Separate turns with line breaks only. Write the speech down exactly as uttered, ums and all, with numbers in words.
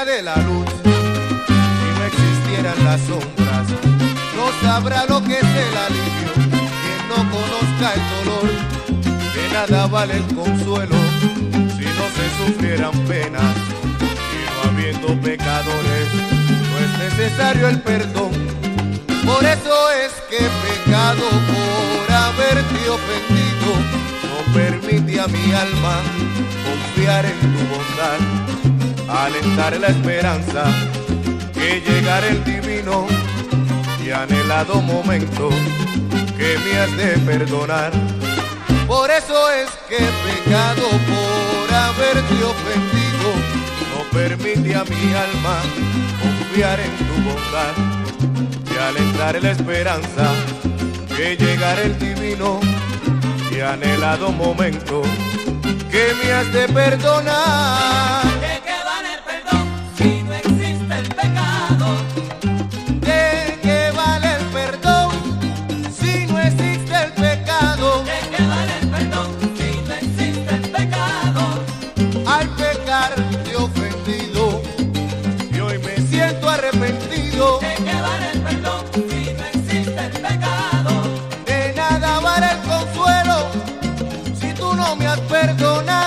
existiera de la luz, si no existieran las sombras, no sabrá lo que es el alivio. Quien no conozca el dolor, de nada vale el consuelo, si no se sufrieran penas, y no habiendo pecadores, no es necesario el perdón. Por eso es que he pecado por haberte ofendido. No permite a mi alma confiar en tu bondad, alentar la esperanza que llegará el divino y anhelado momento que me has de perdonar. Por eso es que he pecado por haberte ofendido. No permite a mi alma confiar en tu bondad y alentar la esperanza que llegará el divino y anhelado momento que me has de perdonar.
¿De qué vale el perdón si no existe el pecado?
¿De qué vale el perdón si no existe el pecado?
¿De qué vale el perdón si no existe el pecado?
Al pecar te he ofendido y hoy me siento arrepentido.
¿De qué vale el perdón si no existe el pecado?
De nada vale el consuelo si tú no me has perdonado.